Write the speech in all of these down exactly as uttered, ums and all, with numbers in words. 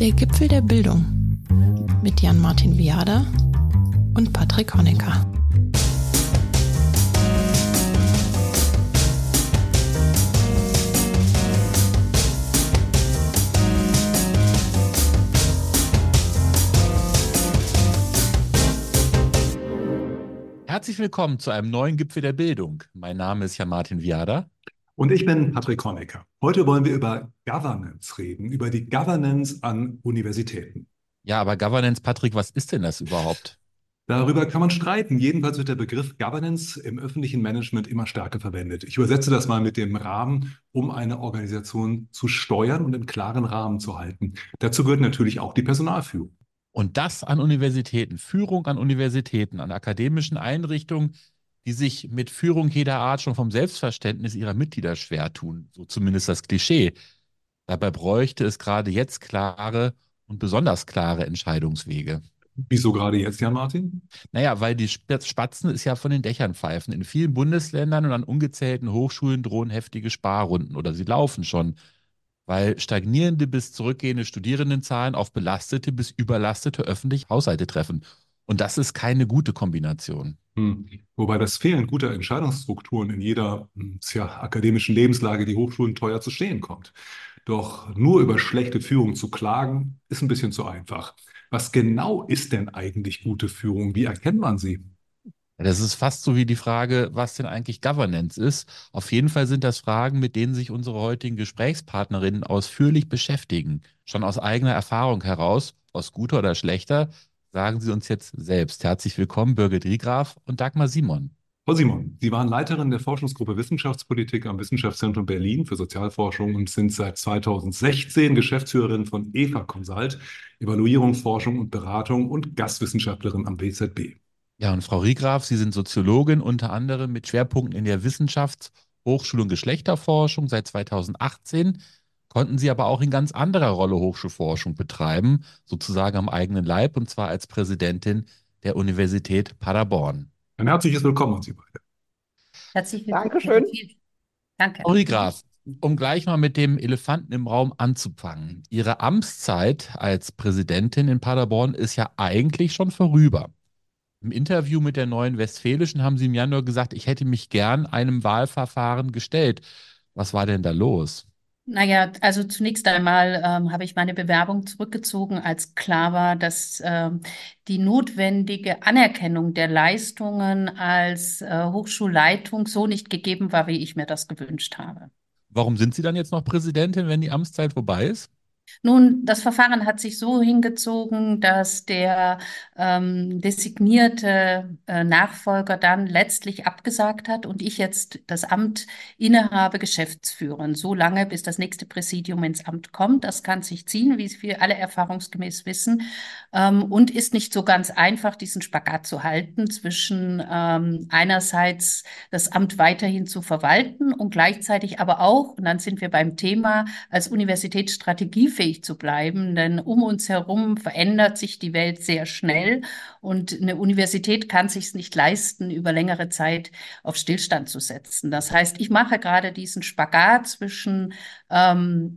Der Gipfel der Bildung mit Jan-Martin Viada und Patrick Honecker. Herzlich willkommen zu einem neuen Gipfel der Bildung. Mein Name ist Jan-Martin Viada. Und ich bin Patrick Honecker. Heute wollen wir über Governance reden, über die Governance an Universitäten. Ja, aber Governance, Patrick, was ist denn das überhaupt? Darüber kann man streiten. Jedenfalls wird der Begriff Governance im öffentlichen Management immer stärker verwendet. Ich übersetze das mal mit dem Rahmen, um eine Organisation zu steuern und im klaren Rahmen zu halten. Dazu gehört natürlich auch die Personalführung. Und das an Universitäten, Führung an Universitäten, an akademischen Einrichtungen, die sich mit Führung jeder Art schon vom Selbstverständnis ihrer Mitglieder schwer tun. So zumindest das Klischee. Dabei bräuchte es gerade jetzt klare und besonders klare Entscheidungswege. Wieso gerade jetzt, Jan-Martin? Naja, weil die Spatzen es ja von den Dächern pfeifen. In vielen Bundesländern und an ungezählten Hochschulen drohen heftige Sparrunden oder sie laufen schon, weil stagnierende bis zurückgehende Studierendenzahlen auf belastete bis überlastete öffentliche Haushalte treffen. Und das ist keine gute Kombination. Hm. Wobei das Fehlen guter Entscheidungsstrukturen in jeder hm, tja, akademischen Lebenslage die Hochschulen teuer zu stehen kommt. Doch nur über schlechte Führung zu klagen, ist ein bisschen zu einfach. Was genau ist denn eigentlich gute Führung? Wie erkennt man sie? Das ist fast so wie die Frage, was denn eigentlich Governance ist. Auf jeden Fall sind das Fragen, mit denen sich unsere heutigen Gesprächspartnerinnen ausführlich beschäftigen. Schon aus eigener Erfahrung heraus, aus guter oder schlechter, sagen Sie uns jetzt selbst. Herzlich willkommen, Birgit Riegraf und Dagmar Simon. Frau Simon, Sie waren Leiterin der Forschungsgruppe Wissenschaftspolitik am Wissenschaftszentrum Berlin für Sozialforschung und sind seit zweitausendsechzehn Geschäftsführerin von E V A Consult, Evaluierung, Forschung und Beratung und Gastwissenschaftlerin am W Z B. Ja, und Frau Riegraf, Sie sind Soziologin unter anderem mit Schwerpunkten in der Wissenschafts-, Hochschul- und Geschlechterforschung seit zweitausendachtzehn, konnten Sie aber auch in ganz anderer Rolle Hochschulforschung betreiben, sozusagen am eigenen Leib, und zwar als Präsidentin der Universität Paderborn. Ein herzliches Willkommen an Sie beide. Herzlich willkommen. Dankeschön. Danke. Frau Riegraf, um gleich mal mit dem Elefanten im Raum anzufangen. Ihre Amtszeit als Präsidentin in Paderborn ist ja eigentlich schon vorüber. Im Interview mit der Neuen Westfälischen haben Sie im Januar gesagt, ich hätte mich gern einem Wahlverfahren gestellt. Was war denn da los? Naja, also zunächst einmal ähm, habe ich meine Bewerbung zurückgezogen, als klar war, dass ähm, die notwendige Anerkennung der Leistungen als äh, Hochschulleitung so nicht gegeben war, wie ich mir das gewünscht habe. Warum sind Sie dann jetzt noch Präsidentin, wenn die Amtszeit vorbei ist? Nun, das Verfahren hat sich so hingezogen, dass der ähm, designierte äh, Nachfolger dann letztlich abgesagt hat und ich jetzt das Amt innehabe, Geschäftsführerin, so lange, bis das nächste Präsidium ins Amt kommt. Das kann sich ziehen, wie wir alle erfahrungsgemäß wissen, ähm, und ist nicht so ganz einfach, diesen Spagat zu halten zwischen ähm, einerseits das Amt weiterhin zu verwalten und gleichzeitig aber auch, und dann sind wir beim Thema, als Universität strategiefähig zu bleiben, denn um uns herum verändert sich die Welt sehr schnell und eine Universität kann sich nicht leisten, über längere Zeit auf Stillstand zu setzen. Das heißt, ich mache gerade diesen Spagat zwischen ähm,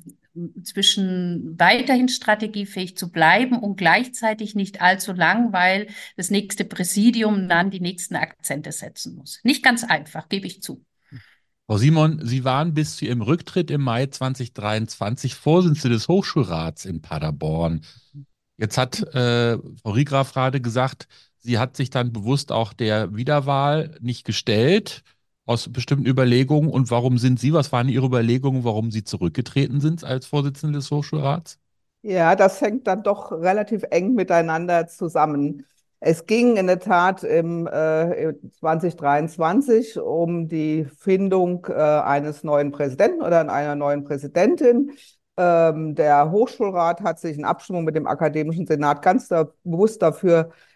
zwischen weiterhin strategiefähig zu bleiben und gleichzeitig nicht allzu lang, weil das nächste Präsidium dann die nächsten Akzente setzen muss. Nicht ganz einfach, gebe ich zu. Frau Simon, Sie waren bis zu Ihrem Rücktritt im Mai zweitausenddreiundzwanzig Vorsitzende des Hochschulrats in Paderborn. Jetzt hat äh, Frau Riegraf gerade gesagt, sie hat sich dann bewusst auch der Wiederwahl nicht gestellt, aus bestimmten Überlegungen. Und warum sind Sie, was waren Ihre Überlegungen, warum Sie zurückgetreten sind als Vorsitzende des Hochschulrats? Ja, das hängt dann doch relativ eng miteinander zusammen. Es ging in der Tat im äh, zwanzig dreiundzwanzig um die Findung äh, eines neuen Präsidenten oder einer neuen Präsidentin. Ähm, der Hochschulrat hat sich in Abstimmung mit dem Akademischen Senat ganz da, bewusst dafür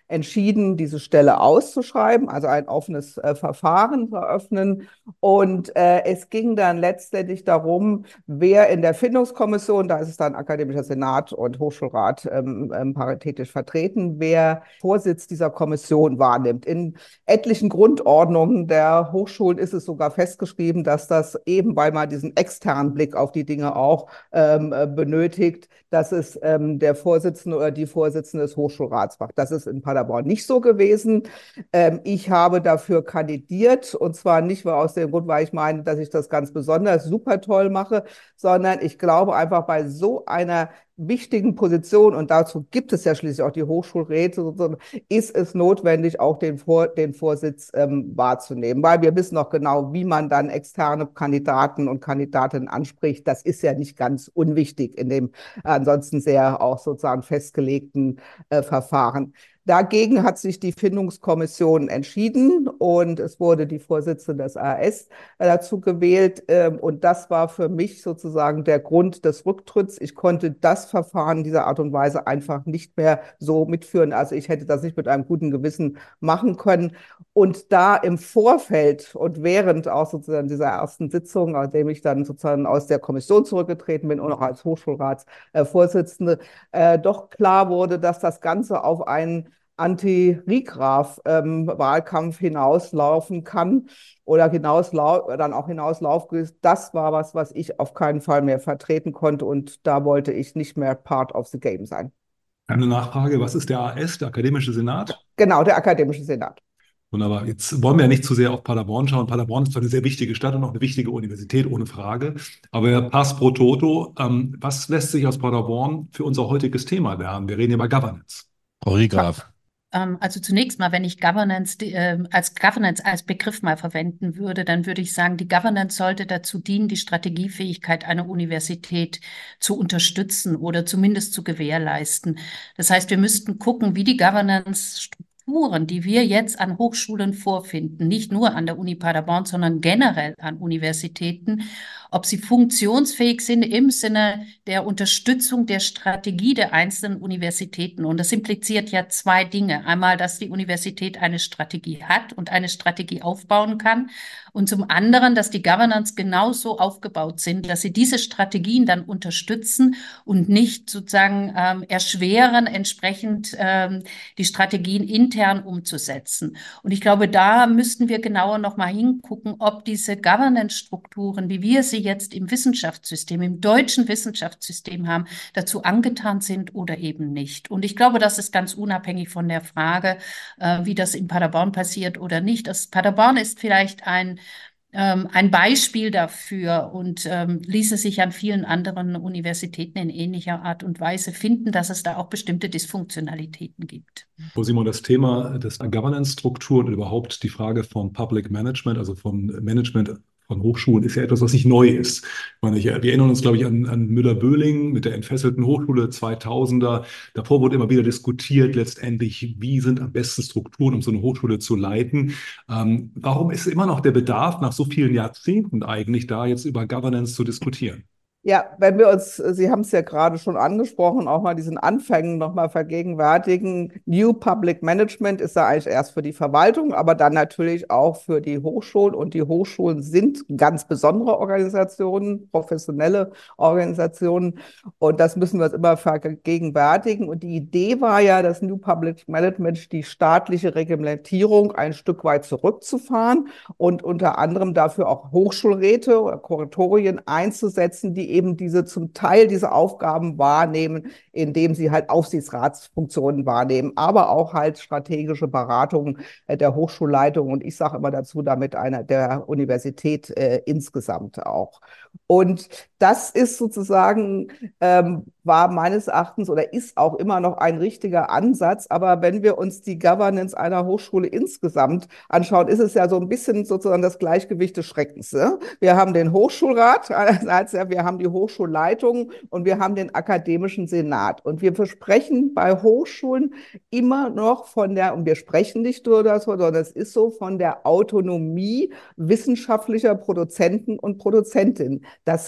entschieden, diese Stelle auszuschreiben, also ein offenes äh, Verfahren zu eröffnen. Und äh, es ging dann letztendlich darum, wer in der Findungskommission, da ist es dann Akademischer Senat und Hochschulrat ähm, ähm, paritätisch vertreten, wer Vorsitz dieser Kommission wahrnimmt. In etlichen Grundordnungen der Hochschulen ist es sogar festgeschrieben, dass das eben, weil man diesen externen Blick auf die Dinge auch ähm, benötigt, dass es ähm, der Vorsitzende oder die Vorsitzende des Hochschulrats macht. Das ist in Paderborn nicht so gewesen. Ähm, ich habe dafür kandidiert, und zwar nicht nur aus dem Grund, weil ich meine, dass ich das ganz besonders super toll mache, sondern ich glaube einfach bei so einer wichtigen Position, und dazu gibt es ja schließlich auch die Hochschulräte, ist es notwendig, auch den, Vor den Vorsitz ähm, wahrzunehmen, weil wir wissen noch genau, wie man dann externe Kandidaten und Kandidatinnen anspricht. Das ist ja nicht ganz unwichtig in dem äh, ansonsten sehr auch sozusagen festgelegten äh, Verfahren. Dagegen hat sich die Findungskommission entschieden und es wurde die Vorsitzende des A S dazu gewählt. Und das war für mich sozusagen der Grund des Rücktritts. Ich konnte das Verfahren dieser Art und Weise einfach nicht mehr so mitführen. Also ich hätte das nicht mit einem guten Gewissen machen können. Und da im Vorfeld und während auch sozusagen dieser ersten Sitzung, nachdem ich dann sozusagen aus der Kommission zurückgetreten bin und auch als Hochschulratsvorsitzende, äh, doch klar wurde, dass das Ganze auf einen Anti-Rigraf-Wahlkampf ähm, hinauslaufen kann oder hinauslau dann auch hinauslaufen. Das war was, was ich auf keinen Fall mehr vertreten konnte und da wollte ich nicht mehr part of the game sein. Eine Nachfrage, was ist der A S, der Akademische Senat? Genau, der Akademische Senat. Wunderbar. Jetzt wollen wir ja nicht zu sehr auf Paderborn schauen. Paderborn ist zwar eine sehr wichtige Stadt und auch eine wichtige Universität, ohne Frage. Aber Pass pro Toto, ähm, was lässt sich aus Paderborn für unser heutiges Thema lernen? Wir reden über Governance. Frau Riegraf. Also zunächst mal, wenn ich Governance äh, als Governance als Begriff mal verwenden würde, dann würde ich sagen, die Governance sollte dazu dienen, die Strategiefähigkeit einer Universität zu unterstützen oder zumindest zu gewährleisten. Das heißt, wir müssten gucken, wie die Governance die wir jetzt an Hochschulen vorfinden, nicht nur an der Uni Paderborn, sondern generell an Universitäten, ob sie funktionsfähig sind im Sinne der Unterstützung der Strategie der einzelnen Universitäten. Und das impliziert ja zwei Dinge. Einmal, dass die Universität eine Strategie hat und eine Strategie aufbauen kann. Und zum anderen, dass die Governance genauso aufgebaut sind, dass sie diese Strategien dann unterstützen und nicht sozusagen ähm, erschweren, entsprechend ähm, die Strategien intern umzusetzen. Und ich glaube, da müssten wir genauer noch mal hingucken, ob diese Governance-Strukturen, wie wir sie jetzt im Wissenschaftssystem, im deutschen Wissenschaftssystem haben, dazu angetan sind oder eben nicht. Und ich glaube, das ist ganz unabhängig von der Frage, äh, wie das in Paderborn passiert oder nicht. Das Paderborn ist vielleicht ein Ähm, ein Beispiel dafür und ähm, ließe sich an vielen anderen Universitäten in ähnlicher Art und Weise finden, dass es da auch bestimmte Dysfunktionalitäten gibt. Frau Simon, das Thema des Governance-Strukturen und überhaupt die Frage von Public Management, also vom Management von Hochschulen, ist ja etwas, was nicht neu ist. Ich meine, wir erinnern uns, glaube ich, an, an Müller-Böhling mit der entfesselten Hochschule zweitausender. Davor wurde immer wieder diskutiert, letztendlich, wie sind am besten Strukturen, um so eine Hochschule zu leiten. Ähm, warum ist immer noch der Bedarf, nach so vielen Jahrzehnten eigentlich, da jetzt über Governance zu diskutieren? Ja, wenn wir uns, Sie haben es ja gerade schon angesprochen, auch mal diesen Anfängen nochmal vergegenwärtigen. New Public Management ist ja eigentlich erst für die Verwaltung, aber dann natürlich auch für die Hochschulen. Und die Hochschulen sind ganz besondere Organisationen, professionelle Organisationen. Und das müssen wir uns immer vergegenwärtigen. Und die Idee war ja, das New Public Management, die staatliche Reglementierung ein Stück weit zurückzufahren und unter anderem dafür auch Hochschulräte oder Kuratorien einzusetzen, die eben diese zum Teil diese Aufgaben wahrnehmen, indem sie halt Aufsichtsratsfunktionen wahrnehmen, aber auch halt strategische Beratungen der Hochschulleitung und ich sage immer dazu damit einer der Universität äh, insgesamt auch. Und das ist sozusagen, ähm, war meines Erachtens oder ist auch immer noch ein richtiger Ansatz. Aber wenn wir uns die Governance einer Hochschule insgesamt anschauen, ist es ja so ein bisschen sozusagen das Gleichgewicht des Schreckens. Ne? Wir haben den Hochschulrat, wir haben die Hochschulleitung und wir haben den akademischen Senat. Und wir versprechen bei Hochschulen immer noch von der, und wir sprechen nicht nur das, sondern es ist so, von der Autonomie wissenschaftlicher Produzenten und Produzentinnen. Das hat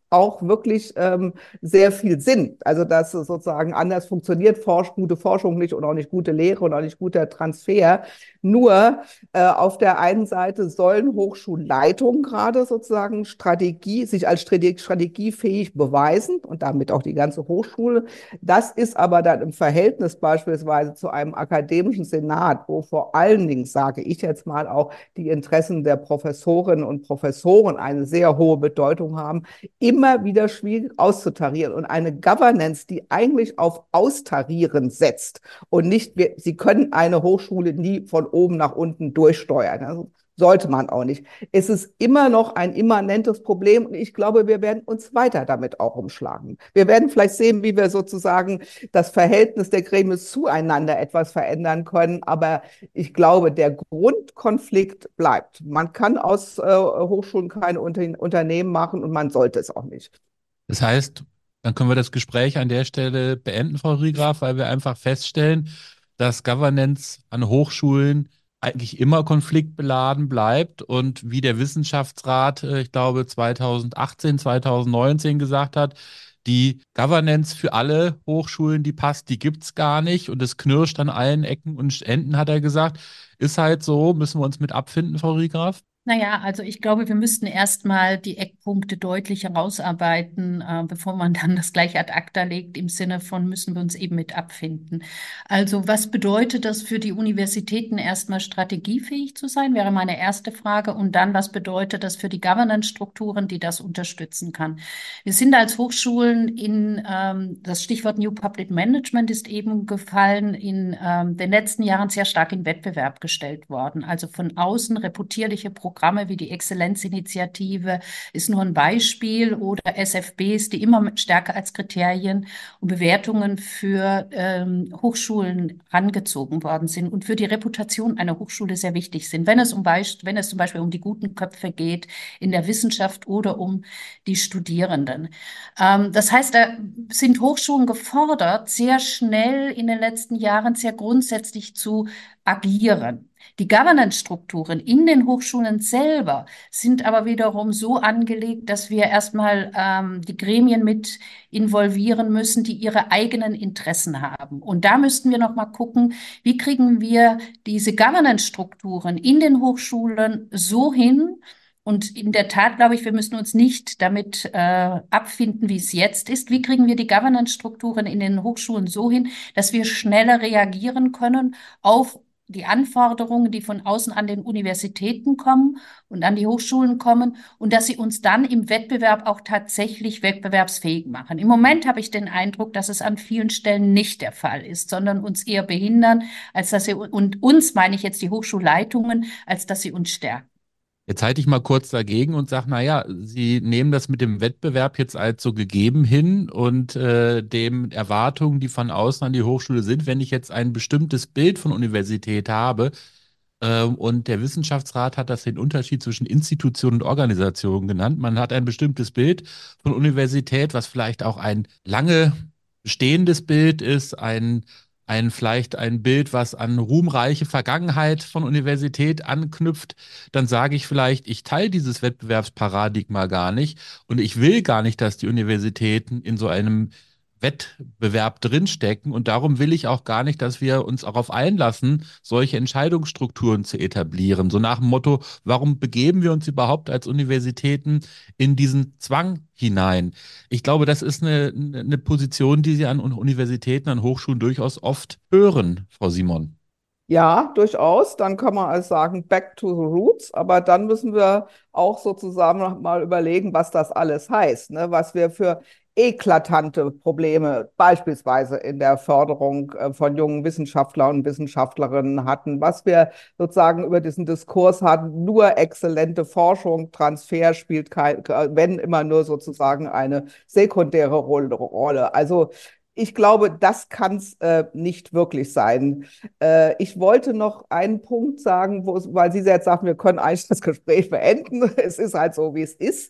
auch wirklich ähm, sehr viel Sinn. Also dass es sozusagen anders funktioniert, Forsch, gute Forschung nicht und auch nicht gute Lehre und auch nicht guter Transfer. Nur äh, auf der einen Seite sollen Hochschulleitungen gerade sozusagen Strategie, sich als strategiefähig beweisen und damit auch die ganze Hochschule. Das ist aber dann im Verhältnis beispielsweise zu einem akademischen Senat, wo vor allen Dingen, sage ich jetzt mal, auch die Interessen der Professorinnen und Professoren eine sehr hohe Bedeutung haben, immer wieder schwierig auszutarieren. Und eine Governance, die eigentlich auf Austarieren setzt und nicht, wir, sie können eine Hochschule nie von oben nach unten durchsteuern. Also sollte man auch nicht. Es ist immer noch ein immanentes Problem und ich glaube, wir werden uns weiter damit auch umschlagen. Wir werden vielleicht sehen, wie wir sozusagen das Verhältnis der Gremien zueinander etwas verändern können, aber ich glaube, der Grundkonflikt bleibt. Man kann aus äh, Hochschulen keine Unter Unternehmen machen und man sollte es auch nicht. Das heißt, dann können wir das Gespräch an der Stelle beenden, Frau Riegraf, weil wir einfach feststellen, dass Governance an Hochschulen eigentlich immer konfliktbeladen bleibt und wie der Wissenschaftsrat, äh, ich glaube zweitausendachtzehn, zweitausendneunzehn gesagt hat, die Governance für alle Hochschulen, die passt, die gibt's gar nicht und es knirscht an allen Ecken und Enden, hat er gesagt. Ist halt so, müssen wir uns mit abfinden, Frau Riegraf? Naja, also ich glaube, wir müssten erstmal die Eckpunkte deutlich herausarbeiten, äh, bevor man dann das gleich ad acta legt, im Sinne von müssen wir uns eben mit abfinden. Also was bedeutet das für die Universitäten, erstmal strategiefähig zu sein, wäre meine erste Frage. Und dann, was bedeutet das für die Governance-Strukturen, die das unterstützen kann? Wir sind als Hochschulen in, ähm, das Stichwort New Public Management ist eben gefallen, in ähm, den letzten Jahren sehr stark in Wettbewerb gestellt worden. Also von außen reputierliche Programme Programme wie die Exzellenzinitiative ist nur ein Beispiel oder S F Bs, die immer stärker als Kriterien und Bewertungen für ähm, Hochschulen rangezogen worden sind und für die Reputation einer Hochschule sehr wichtig sind, wenn es, um Beisp- wenn es zum Beispiel um die guten Köpfe geht in der Wissenschaft oder um die Studierenden. Ähm, das heißt, da sind Hochschulen gefordert, sehr schnell in den letzten Jahren sehr grundsätzlich zu agieren. Die Governance-Strukturen in den Hochschulen selber sind aber wiederum so angelegt, dass wir erstmal ähm, die Gremien mit involvieren müssen, die ihre eigenen Interessen haben. Und da müssten wir noch mal gucken, wie kriegen wir diese Governance-Strukturen in den Hochschulen so hin. Und in der Tat glaube ich, wir müssen uns nicht damit äh, abfinden, wie es jetzt ist. Wie kriegen wir die Governance-Strukturen in den Hochschulen so hin, dass wir schneller reagieren können auf die Anforderungen, die von außen an den Universitäten kommen und an die Hochschulen kommen und dass sie uns dann im Wettbewerb auch tatsächlich wettbewerbsfähig machen. Im Moment habe ich den Eindruck, dass es an vielen Stellen nicht der Fall ist, sondern uns eher behindern, als dass sie, und uns meine ich jetzt die Hochschulleitungen, als dass sie uns stärken. Jetzt halte ich mal kurz dagegen und sage, naja, Sie nehmen das mit dem Wettbewerb jetzt als so gegeben hin und äh, dem Erwartungen, die von außen an die Hochschule sind. Wenn ich jetzt ein bestimmtes Bild von Universität habe ähm, und der Wissenschaftsrat hat das den Unterschied zwischen Institution und Organisation genannt. Man hat ein bestimmtes Bild von Universität, was vielleicht auch ein lange bestehendes Bild ist, ein ein vielleicht ein Bild, was an ruhmreiche Vergangenheit von Universität anknüpft, dann sage ich vielleicht, ich teile dieses Wettbewerbsparadigma gar nicht und ich will gar nicht, dass die Universitäten in so einem Wettbewerb drinstecken und darum will ich auch gar nicht, dass wir uns darauf einlassen, solche Entscheidungsstrukturen zu etablieren. So nach dem Motto, warum begeben wir uns überhaupt als Universitäten in diesen Zwang hinein? Ich glaube, das ist eine, eine Position, die Sie an Universitäten, an Hochschulen durchaus oft hören, Frau Simon. Ja, durchaus. Dann kann man also sagen, back to the roots. Aber dann müssen wir auch sozusagen noch mal überlegen, was das alles heißt, ne? Was wir für eklatante Probleme beispielsweise in der Förderung äh, von jungen Wissenschaftlern und Wissenschaftlerinnen hatten, was wir sozusagen über diesen Diskurs hatten, nur exzellente Forschung, Transfer spielt kein, wenn immer nur sozusagen eine sekundäre Rolle. Also ich glaube, das kann es äh, nicht wirklich sein. Äh, ich wollte noch einen Punkt sagen, wo, weil Sie jetzt sagen, wir können eigentlich das Gespräch beenden. Es ist halt so, wie es ist.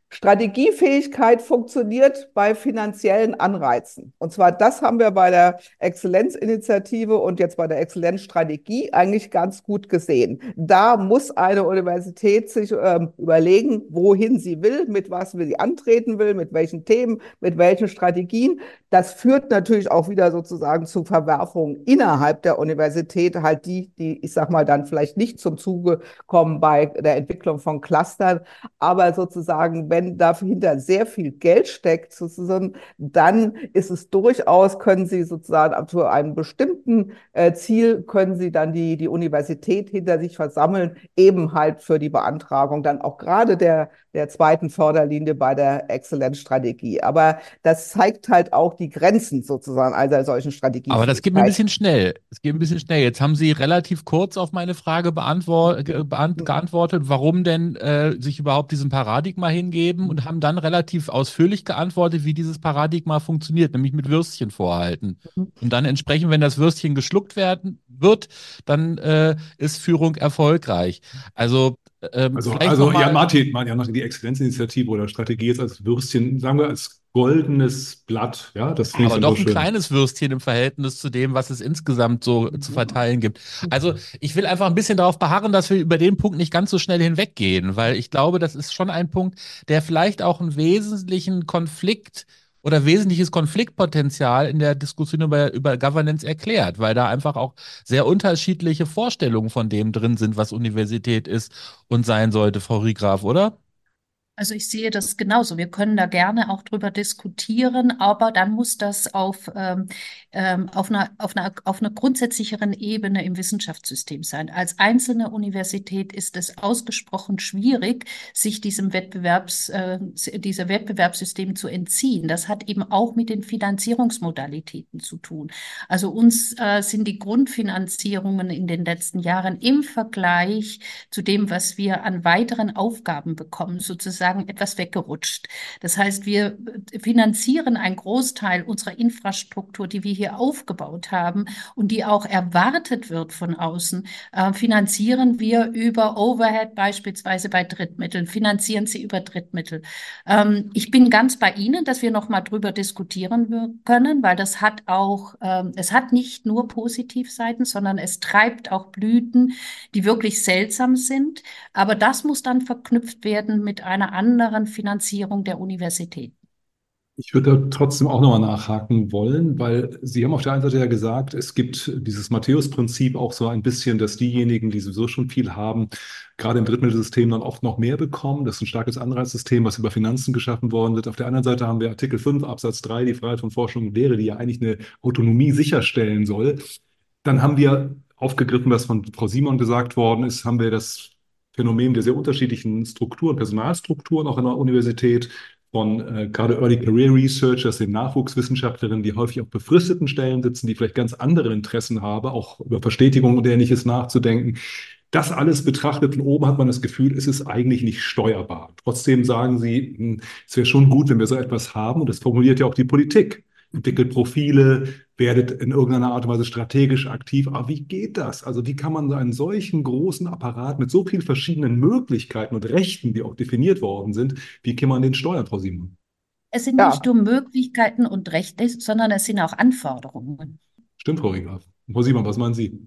Strategiefähigkeit funktioniert bei finanziellen Anreizen. Und zwar das haben wir bei der Exzellenzinitiative und jetzt bei der Exzellenzstrategie eigentlich ganz gut gesehen. Da muss eine Universität sich ähm, überlegen, wohin sie will, mit was sie antreten will, mit welchen Themen, mit welchen Strategien. Das führt natürlich auch wieder sozusagen zu Verwerfungen innerhalb der Universität, halt die, die, ich sag mal, dann vielleicht nicht zum Zuge kommen bei der Entwicklung von Clustern, aber sozusagen, wenn dahinter sehr viel Geld steckt, sozusagen, dann ist es durchaus, können Sie sozusagen zu einem bestimmten äh, Ziel, können Sie dann die, die Universität hinter sich versammeln, eben halt für die Beantragung dann auch gerade der, der zweiten Förderlinie bei der Exzellenzstrategie. Aber das zeigt halt auch die Grenzen sozusagen einer solchen Aber das geht mir ein Strategiefähigkeit. bisschen schnell. Es geht ein bisschen schnell. Jetzt haben Sie relativ kurz auf meine Frage beantwort, ge- beant geantwortet, warum denn äh, sich überhaupt diesem Paradigma hingeben und haben dann relativ ausführlich geantwortet, wie dieses Paradigma funktioniert, nämlich mit Würstchen vorhalten. Und dann entsprechend, wenn das Würstchen geschluckt werden wird, dann äh, ist Führung erfolgreich. Also ähm, Also, vielleicht also Jan nochmal. Martin, Jan Martin, die Exzellenzinitiative oder Strategie jetzt als Würstchen, sagen wir als goldenes Blatt, ja, das finde ich Aber dann so doch ein schön. kleines Würstchen im Verhältnis zu dem, was es insgesamt so zu verteilen gibt. Also ich will einfach ein bisschen darauf beharren, dass wir über den Punkt nicht ganz so schnell hinweggehen, weil ich glaube, das ist schon ein Punkt, der vielleicht auch einen wesentlichen Konflikt oder wesentliches Konfliktpotenzial in der Diskussion über, über Governance erklärt, weil da einfach auch sehr unterschiedliche Vorstellungen von dem drin sind, was Universität ist und sein sollte, Frau Riegraf, oder? Also ich sehe das genauso. Wir können da gerne auch drüber diskutieren, aber dann muss das auf, ähm, ähm, auf einer, auf einer, auf einer grundsätzlicheren Ebene im Wissenschaftssystem sein. Als einzelne Universität ist es ausgesprochen schwierig, sich diesem Wettbewerbs, äh, dieser Wettbewerbssystem zu entziehen. Das hat eben auch mit den Finanzierungsmodalitäten zu tun. Also uns äh, sind die Grundfinanzierungen in den letzten Jahren im Vergleich zu dem, was wir an weiteren Aufgaben bekommen, sozusagen etwas weggerutscht. Das heißt, wir finanzieren einen Großteil unserer Infrastruktur, die wir hier aufgebaut haben und die auch erwartet wird von außen, äh, finanzieren wir über Overhead, beispielsweise bei Drittmitteln, finanzieren sie über Drittmittel. Ähm, ich bin ganz bei Ihnen, dass wir noch mal drüber diskutieren können, weil das hat auch, ähm, es hat nicht nur Positivseiten, sondern es treibt auch Blüten, die wirklich seltsam sind. Aber das muss dann verknüpft werden mit einer anderen Finanzierung der Universität. Ich würde da trotzdem auch nochmal nachhaken wollen, weil Sie haben auf der einen Seite ja gesagt, es gibt dieses Matthäus-Prinzip auch so ein bisschen, dass diejenigen, die sowieso schon viel haben, gerade im Drittmittelsystem dann oft noch mehr bekommen. Das ist ein starkes Anreizsystem, was über Finanzen geschaffen worden wird. Auf der anderen Seite haben wir Artikel fünf Absatz drei, die Freiheit von Forschung und Lehre, die ja eigentlich eine Autonomie sicherstellen soll. Dann haben wir aufgegriffen, was von Frau Simon gesagt worden ist, haben wir das Phänomen der sehr unterschiedlichen Strukturen, Personalstrukturen auch in der Universität, von äh, gerade Early Career Researchers, den Nachwuchswissenschaftlerinnen, die häufig auf befristeten Stellen sitzen, die vielleicht ganz andere Interessen haben, auch über Verstetigung und Ähnliches nachzudenken. Das alles betrachtet von oben hat man das Gefühl, es ist eigentlich nicht steuerbar. Trotzdem sagen Sie, hm, es wäre schon gut, wenn wir so etwas haben, und das formuliert ja auch die Politik. Entwickelt Profile, werdet in irgendeiner Art und Weise strategisch aktiv. Aber wie geht das? Also wie kann man so einen solchen großen Apparat mit so vielen verschiedenen Möglichkeiten und Rechten, die auch definiert worden sind, wie kann man den steuern, Frau Simon? Es sind nicht Ja, nur Möglichkeiten und Rechte, sondern es sind auch Anforderungen. Stimmt, Frau Riegraf. Frau Simon, was meinen Sie?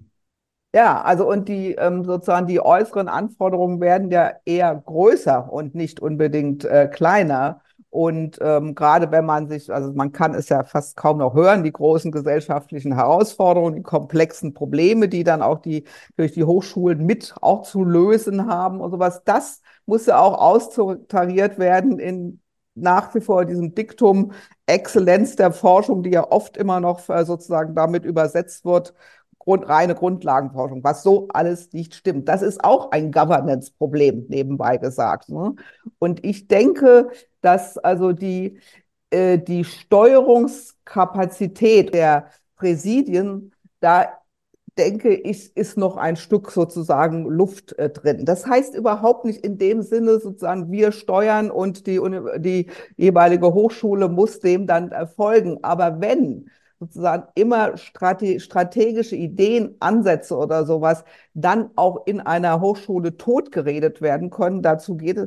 ja, also und die ähm, sozusagen die äußeren Anforderungen werden ja eher größer und nicht unbedingt äh, kleiner. Und ähm, gerade wenn man sich, also man kann es ja fast kaum noch hören, die großen gesellschaftlichen Herausforderungen, die komplexen Probleme, die dann auch die durch die Hochschulen mit auch zu lösen haben und sowas, das muss ja auch austariert werden in nach wie vor diesem Diktum Exzellenz der Forschung, die ja oft immer noch äh, sozusagen damit übersetzt wird, Grund, reine Grundlagenforschung, was so alles nicht stimmt. Das ist auch ein Governance-Problem, nebenbei gesagt. Ne? Und ich denke, dass also die, äh, die Steuerungskapazität der Präsidien, da denke ich, ist noch ein Stück sozusagen Luft äh, drin. Das heißt überhaupt nicht in dem Sinne sozusagen, wir steuern und die, die jeweilige Hochschule muss dem dann erfolgen. Aber wenn sozusagen immer strate strategische Ideen, Ansätze oder sowas dann auch in einer Hochschule totgeredet werden können, dazu geht es,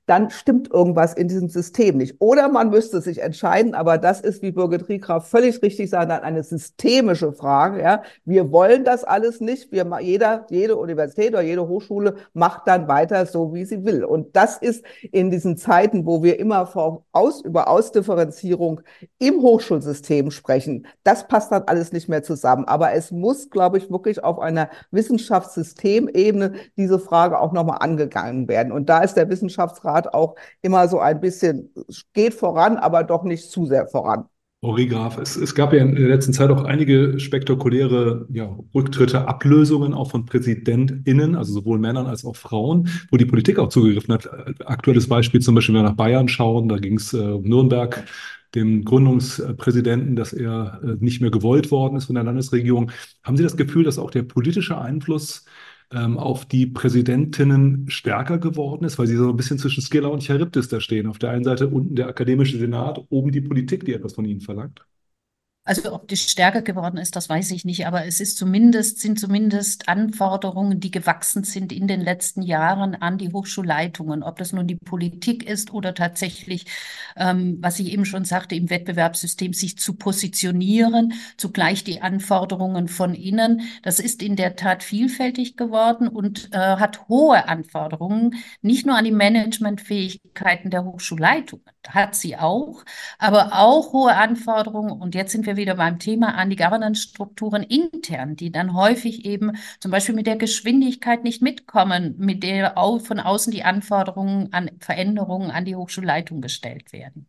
dann stimmt irgendwas in diesem System nicht. Oder man müsste sich entscheiden, aber das ist, wie Birgit Riegraf völlig richtig sagt, eine systemische Frage. Ja. Wir wollen das alles nicht. Wir, jeder, jede Universität oder jede Hochschule macht dann weiter so, wie sie will. Und das ist in diesen Zeiten, wo wir immer vor aus, über Ausdifferenzierung im Hochschulsystem sprechen, das passt dann alles nicht mehr zusammen. Aber es muss, glaube ich, wirklich auf einer Wissenschaftssystemebene diese Frage auch nochmal angegangen werden. Und da ist der Wissenschaftsrat auch immer so ein bisschen, geht voran, aber doch nicht zu sehr voran. Frau Riegraf, es, es gab ja in der letzten Zeit auch einige spektakuläre ja, Rücktritte, Ablösungen auch von PräsidentInnen, also sowohl Männern als auch Frauen, wo die Politik auch zugegriffen hat. Aktuelles Beispiel zum Beispiel, wenn wir nach Bayern schauen, da ging es äh, um Nürnberg, dem Gründungspräsidenten, dass er äh, nicht mehr gewollt worden ist von der Landesregierung. Haben Sie das Gefühl, dass auch der politische Einfluss ähm, auf die Präsidentinnen stärker geworden ist, weil sie so ein bisschen zwischen Scylla und Charybdis da stehen? Auf der einen Seite unten der akademische Senat, oben die Politik, die etwas von ihnen verlangt. Also ob die stärker geworden ist, das weiß ich nicht, aber es ist zumindest, sind zumindest Anforderungen, die gewachsen sind in den letzten Jahren an die Hochschulleitungen. Ob das nun die Politik ist oder tatsächlich, ähm, was ich eben schon sagte, im Wettbewerbssystem sich zu positionieren, zugleich die Anforderungen von innen. Das ist in der Tat vielfältig geworden und äh, hat hohe Anforderungen, nicht nur an die Managementfähigkeiten der Hochschulleitungen, hat sie auch, aber auch hohe Anforderungen. Und jetzt sind wir wieder beim Thema an die Governance-Strukturen intern, die dann häufig eben zum Beispiel mit der Geschwindigkeit nicht mitkommen, mit der auch von außen die Anforderungen an Veränderungen an die Hochschulleitung gestellt werden.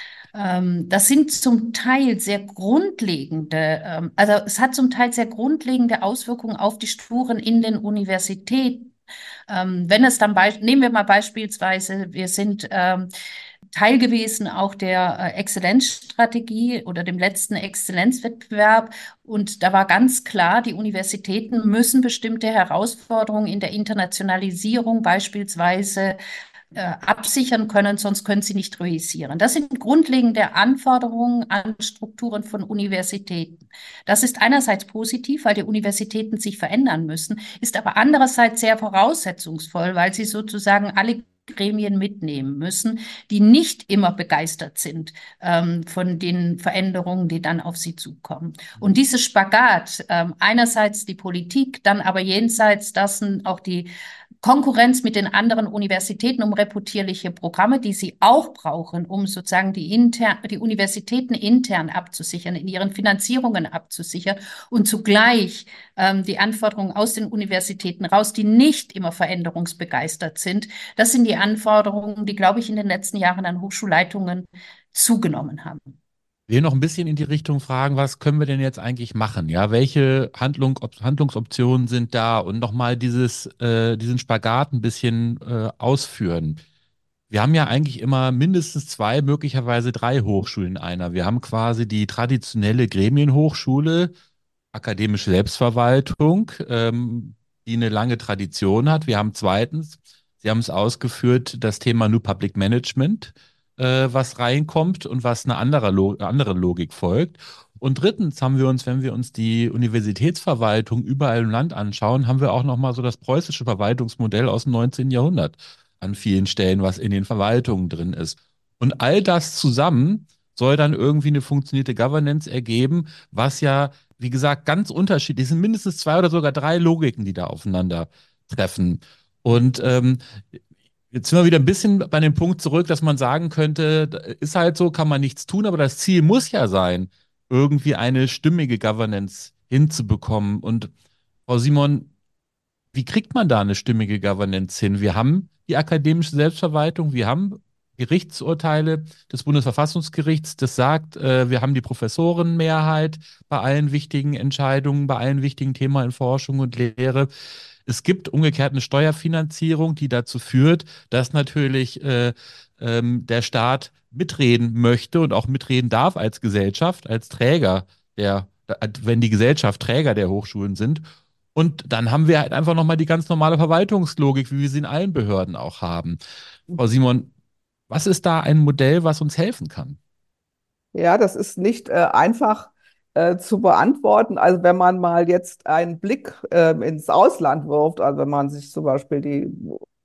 Mhm. Das sind zum Teil sehr grundlegende, also es hat zum Teil sehr grundlegende Auswirkungen auf die Strukturen in den Universitäten. Wenn es dann, nehmen wir mal beispielsweise, wir sind Teil gewesen auch der Exzellenzstrategie oder dem letzten Exzellenzwettbewerb. Und da war ganz klar, die Universitäten müssen bestimmte Herausforderungen in der Internationalisierung beispielsweise äh, absichern können, sonst können sie nicht realisieren. Das sind grundlegende Anforderungen an Strukturen von Universitäten. Das ist einerseits positiv, weil die Universitäten sich verändern müssen, ist aber andererseits sehr voraussetzungsvoll, weil sie sozusagen alle Gremien mitnehmen müssen, die nicht immer begeistert sind ähm, von den Veränderungen, die dann auf sie zukommen. Und dieses Spagat, ähm, einerseits die Politik, dann aber jenseits dessen auch die Konkurrenz mit den anderen Universitäten um reputierliche Programme, die sie auch brauchen, um sozusagen die, intern, die Universitäten intern abzusichern, in ihren Finanzierungen abzusichern und zugleich ähm, die Anforderungen aus den Universitäten raus, die nicht immer veränderungsbegeistert sind. Das sind die Anforderungen, die, glaube ich, in den letzten Jahren an Hochschulleitungen zugenommen haben. Ich will noch ein bisschen in die Richtung fragen, was können wir denn jetzt eigentlich machen? Ja, welche Handlung, Op Handlungsoptionen sind da? Und nochmal dieses, äh, diesen Spagat ein bisschen äh, ausführen. Wir haben ja eigentlich immer mindestens zwei, möglicherweise drei Hochschulen in einer. Wir haben quasi die traditionelle Gremienhochschule, akademische Selbstverwaltung, ähm, die eine lange Tradition hat. Wir haben zweitens, Sie haben es ausgeführt, das Thema New Public Management, was reinkommt und was eine andere, Log andere Logik folgt. Und drittens haben wir uns, wenn wir uns die Universitätsverwaltung überall im Land anschauen, haben wir auch nochmal so das preußische Verwaltungsmodell aus dem neunzehnten Jahrhundert an vielen Stellen, was in den Verwaltungen drin ist. Und all das zusammen soll dann irgendwie eine funktionierte Governance ergeben, was ja, wie gesagt, ganz unterschiedlich sind, mindestens zwei oder sogar drei Logiken, die da aufeinander treffen. Und ähm, jetzt sind wir wieder ein bisschen bei dem Punkt zurück, dass man sagen könnte, ist halt so, kann man nichts tun, aber das Ziel muss ja sein, irgendwie eine stimmige Governance hinzubekommen. Und Frau Simon, wie kriegt man da eine stimmige Governance hin? Wir haben die akademische Selbstverwaltung, wir haben Gerichtsurteile des Bundesverfassungsgerichts, das sagt, äh, wir haben die Professorenmehrheit bei allen wichtigen Entscheidungen, bei allen wichtigen Themen in Forschung und Lehre. Es gibt umgekehrt eine Steuerfinanzierung, die dazu führt, dass natürlich äh, ähm, der Staat mitreden möchte und auch mitreden darf als Gesellschaft, als Träger der, wenn die Gesellschaft Träger der Hochschulen sind. Und dann haben wir halt einfach nochmal die ganz normale Verwaltungslogik, wie wir sie in allen Behörden auch haben. Frau Simon, was ist da ein Modell, was uns helfen kann? Ja, das ist nicht äh, einfach äh, zu beantworten. Also wenn man mal jetzt einen Blick äh, ins Ausland wirft, also wenn man sich zum Beispiel die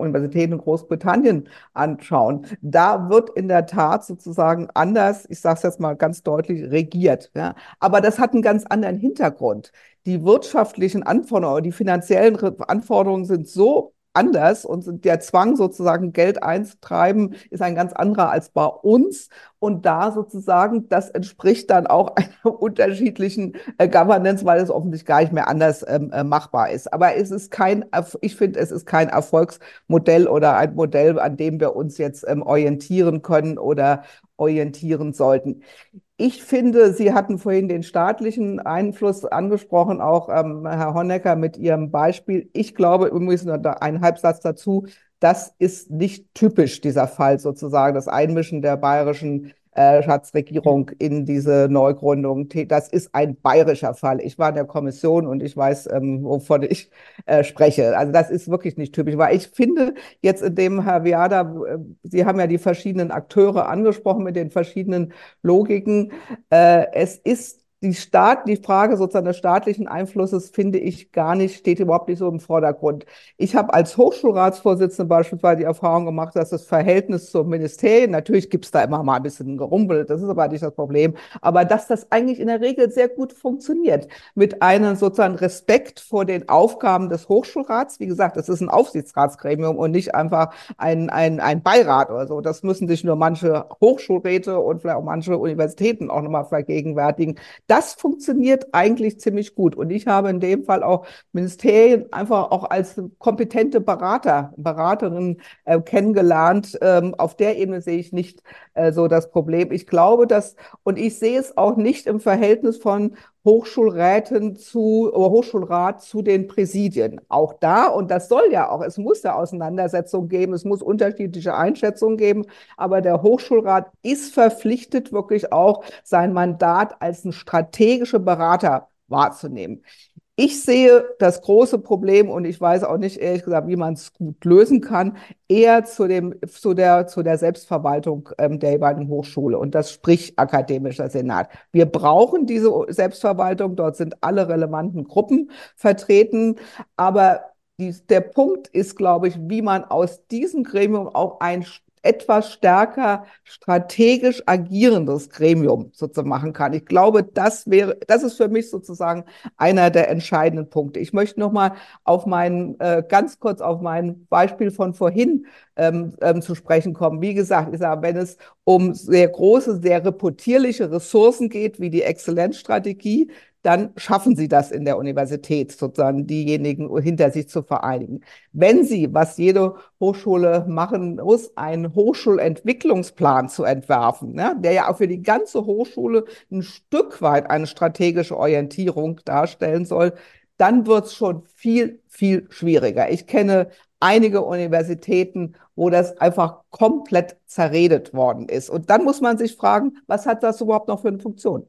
Universitäten in Großbritannien anschauen, da wird in der Tat sozusagen anders, ich sage es jetzt mal ganz deutlich, regiert. Ja. Aber das hat einen ganz anderen Hintergrund. Die wirtschaftlichen Anforderungen, die finanziellen Anforderungen sind so anders und der Zwang sozusagen Geld einzutreiben ist ein ganz anderer als bei uns und da sozusagen das entspricht dann auch einer unterschiedlichen äh, Governance, weil es offensichtlich gar nicht mehr anders ähm, äh, machbar ist. Aber es ist kein, ich finde, es ist kein Erfolgsmodell oder ein Modell, an dem wir uns jetzt ähm, orientieren können oder orientieren sollten. Ich finde, Sie hatten vorhin den staatlichen Einfluss angesprochen, auch ähm, Herr Honecker mit Ihrem Beispiel. Ich glaube, übrigens noch einen Halbsatz dazu, das ist nicht typisch, dieser Fall sozusagen, das Einmischen der bayerischen äh, Staatsregierung in diese Neugründung. Das ist ein bayerischer Fall. Ich war in der Kommission und ich weiß, ähm, wovon ich äh, spreche. Also das ist wirklich nicht typisch, weil ich finde, jetzt in dem Herr Viada, äh, Sie haben ja die verschiedenen Akteure angesprochen mit den verschiedenen Logiken. Äh, es ist die Staat, die Frage sozusagen des staatlichen Einflusses, finde ich gar nicht, steht überhaupt nicht so im Vordergrund. Ich habe als Hochschulratsvorsitzende beispielsweise die Erfahrung gemacht, dass das Verhältnis zum Ministerien, natürlich gibt es da immer mal ein bisschen Gerumpel, das ist aber nicht das Problem, aber dass das eigentlich in der Regel sehr gut funktioniert. Mit einem sozusagen Respekt vor den Aufgaben des Hochschulrats. Wie gesagt, das ist ein Aufsichtsratsgremium und nicht einfach ein, ein, ein Beirat oder so. Das müssen sich nur manche Hochschulräte und vielleicht auch manche Universitäten auch nochmal vergegenwärtigen. Das funktioniert eigentlich ziemlich gut. Und ich habe in dem Fall auch Ministerien einfach auch als kompetente Berater, Beraterin äh, kennengelernt. Ähm, auf der Ebene sehe ich nicht äh, so das Problem. Ich glaube, dass, und ich sehe es auch nicht im Verhältnis von Hochschulräten zu, oder Hochschulrat zu den Präsidien. Auch da, und das soll ja auch, es muss ja Auseinandersetzungen geben, es muss unterschiedliche Einschätzungen geben, aber der Hochschulrat ist verpflichtet, wirklich auch sein Mandat als ein strategischer Berater wahrzunehmen. Ich sehe das große Problem, und ich weiß auch nicht, ehrlich gesagt, wie man es gut lösen kann, eher zu dem, zu der, zu der Selbstverwaltung ähm, der jeweiligen Hochschule. Und das spricht akademischer Senat. Wir brauchen diese Selbstverwaltung. Dort sind alle relevanten Gruppen vertreten. Aber die, der Punkt ist, glaube ich, wie man aus diesem Gremium auch ein etwas stärker strategisch agierendes Gremium sozusagen machen kann. Ich glaube, das wäre, das ist für mich sozusagen einer der entscheidenden Punkte. Ich möchte noch mal auf mein, äh, ganz kurz auf mein Beispiel von vorhin ähm, ähm, zu sprechen kommen. Wie gesagt, ich sage, wenn es um sehr große, sehr reputierliche Ressourcen geht, wie die Exzellenzstrategie, dann schaffen Sie das in der Universität, sozusagen diejenigen hinter sich zu vereinigen. Wenn Sie, was jede Hochschule machen muss, einen Hochschulentwicklungsplan zu entwerfen, ne, der ja auch für die ganze Hochschule ein Stück weit eine strategische Orientierung darstellen soll, dann wird es schon viel, viel schwieriger. Ich kenne einige Universitäten, wo das einfach komplett zerredet worden ist. Und dann muss man sich fragen, was hat das überhaupt noch für eine Funktion?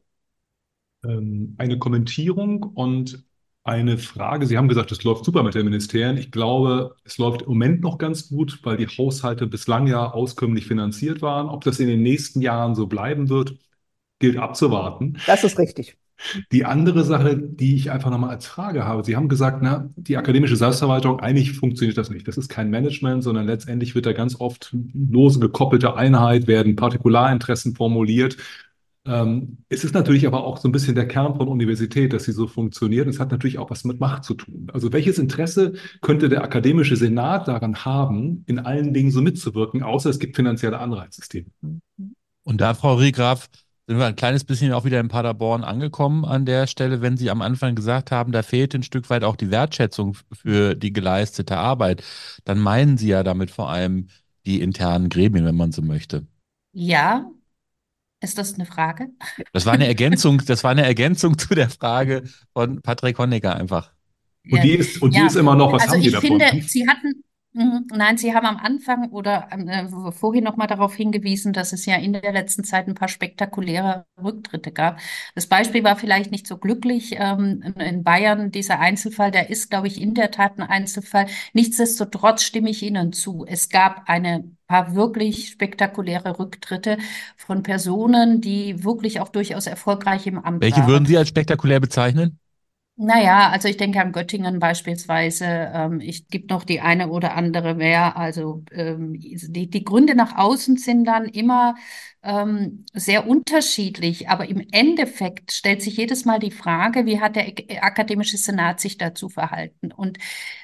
Eine Kommentierung und eine Frage. Sie haben gesagt, es läuft super mit den Ministerien. Ich glaube, es läuft im Moment noch ganz gut, weil die Haushalte bislang ja auskömmlich finanziert waren. Ob das in den nächsten Jahren so bleiben wird, gilt abzuwarten. Das ist richtig. Die andere Sache, die ich einfach nochmal als Frage habe, Sie haben gesagt, na, die akademische Selbstverwaltung, eigentlich funktioniert das nicht. Das ist kein Management, sondern letztendlich wird da ganz oft lose gekoppelte Einheit, werden Partikularinteressen formuliert. Ähm, es ist natürlich aber auch so ein bisschen der Kern von Universität, dass sie so funktioniert. Es hat natürlich auch was mit Macht zu tun. Also welches Interesse könnte der akademische Senat daran haben, in allen Dingen so mitzuwirken, außer es gibt finanzielle Anreizsysteme? Und da, Frau Riegraf, sind wir ein kleines bisschen auch wieder in Paderborn angekommen an der Stelle, wenn Sie am Anfang gesagt haben, da fehlt ein Stück weit auch die Wertschätzung für die geleistete Arbeit. Dann meinen Sie ja damit vor allem die internen Gremien, wenn man so möchte. Ja, ist das eine Frage? Das war eine Ergänzung, das war eine Ergänzung zu der Frage von Patrick Honecker einfach. Und die ist, und die Ja, ist immer noch, was also haben Sie ich davon? finde, Sie hatten, mhm, nein, Sie haben am Anfang oder äh, vorhin noch mal darauf hingewiesen, dass es ja in der letzten Zeit ein paar spektakuläre Rücktritte gab. Das Beispiel war vielleicht nicht so glücklich. Ähm, in Bayern, dieser Einzelfall, der ist, glaube ich, in der Tat ein Einzelfall. Nichtsdestotrotz stimme ich Ihnen zu. Es gab eine paar wirklich spektakuläre Rücktritte von Personen, die wirklich auch durchaus erfolgreich im Amt Welche waren. würden Sie als spektakulär bezeichnen? Naja, also ich denke an Göttingen beispielsweise. Ähm, ich gibt noch die eine oder andere mehr. Also ähm, die, die Gründe nach außen sind dann immer ähm, sehr unterschiedlich. Aber im Endeffekt stellt sich jedes Mal die Frage, wie hat der Ak- akademische Senat sich dazu verhalten? Und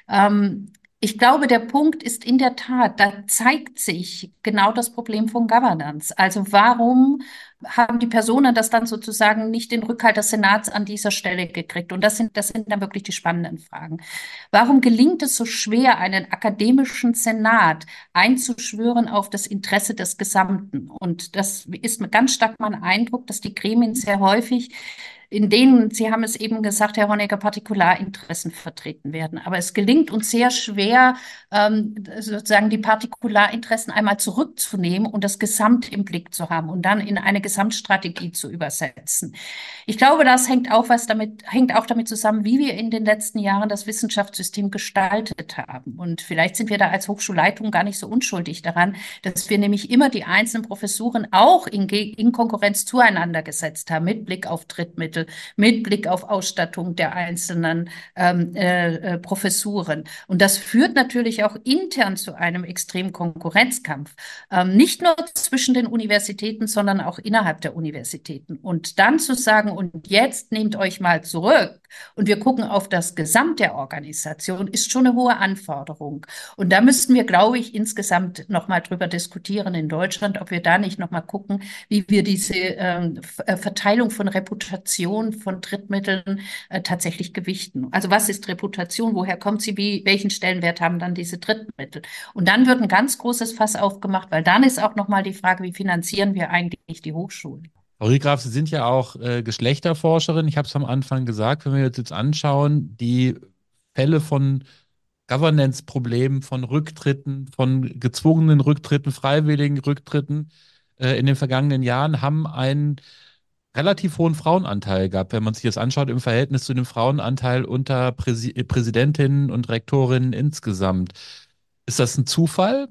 ähm, ich glaube, der Punkt ist in der Tat, da zeigt sich genau das Problem von Governance. Also warum haben die Personen das dann sozusagen nicht den Rückhalt des Senats an dieser Stelle gekriegt? Und das sind, das sind dann wirklich die spannenden Fragen. Warum gelingt es so schwer, einen akademischen Senat einzuschwören auf das Interesse des Gesamten? Und das ist mir ganz stark mein Eindruck, dass die Gremien sehr häufig, in denen, Sie haben es eben gesagt, Herr Honecker, Partikularinteressen vertreten werden. Aber es gelingt uns sehr schwer, ähm, sozusagen die Partikularinteressen einmal zurückzunehmen und das Gesamt im Blick zu haben und dann in eine Gesamtstrategie zu übersetzen. Ich glaube, das hängt auch was damit, hängt auch damit zusammen, wie wir in den letzten Jahren das Wissenschaftssystem gestaltet haben. Und vielleicht sind wir da als Hochschulleitung gar nicht so unschuldig daran, dass wir nämlich immer die einzelnen Professuren auch in, in Konkurrenz zueinander gesetzt haben, mit Blick auf Drittmittel, mit Blick auf Ausstattung der einzelnen ähm, äh, äh, Professuren. Und das führt natürlich auch intern zu einem extremen Konkurrenzkampf. Ähm, nicht nur zwischen den Universitäten, sondern auch innerhalb der Universitäten. Und dann zu sagen, und jetzt nehmt euch mal zurück und wir gucken auf das Gesamt der Organisation, ist schon eine hohe Anforderung. Und da müssten wir, glaube ich, insgesamt nochmal drüber diskutieren in Deutschland, ob wir da nicht nochmal gucken, wie wir diese ähm, Verteilung von Reputation, von Drittmitteln äh, tatsächlich gewichten. Also was ist Reputation? Woher kommt sie? Wie, welchen Stellenwert haben dann diese Drittmittel? Und dann wird ein ganz großes Fass aufgemacht, weil dann ist auch nochmal die Frage, wie finanzieren wir eigentlich die Hochschulen? Frau Riegraf, Sie sind ja auch äh, Geschlechterforscherin. Ich habe es am Anfang gesagt, wenn wir uns jetzt anschauen, die Fälle von Governance-Problemen, von Rücktritten, von gezwungenen Rücktritten, freiwilligen Rücktritten äh, in den vergangenen Jahren haben einen relativ hohen Frauenanteil gehabt, wenn man sich das anschaut im Verhältnis zu dem Frauenanteil unter Präsi Präsidentinnen und Rektorinnen insgesamt. Ist das ein Zufall?